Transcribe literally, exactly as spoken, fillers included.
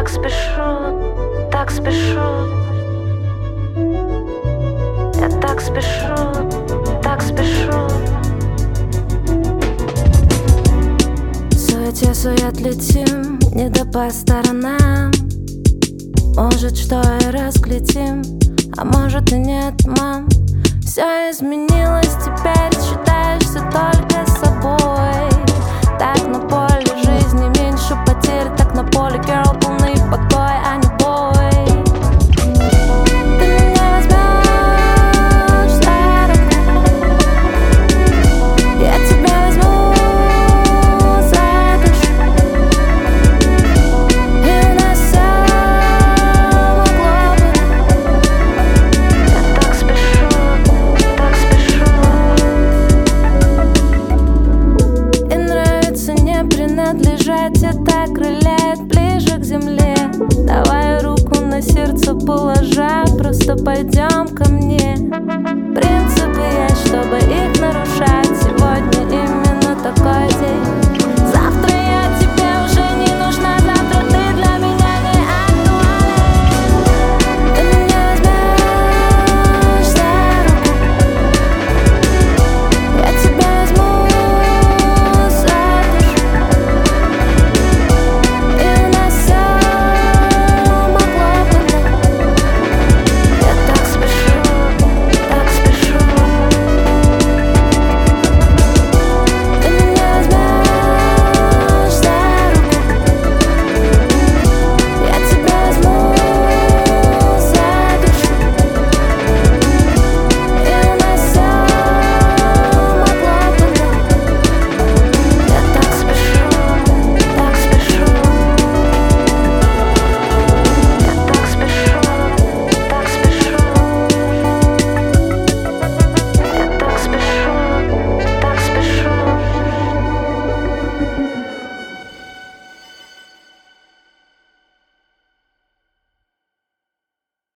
спешу, так спешу. Я так спешу, так спешу. В суете сует летим, не да по сторонам. Может, что и разглядим, а может и нет, мам. Все изменилось, теперь считаешься только собой. Так на поле жизни меньше потерь, так на поле, girl, полный покой, а не бой. Ты меня возьмешь за руку, я тебя возьму за душу, и у нас все могло быть. Я так спешу, так спешу. И нравится не принадлежать, это крыляет ближе к земле. Давай руку на сердце положа, просто пойдем ко мне. Принципы есть, чтобы их нарушать. Сегодня именно такой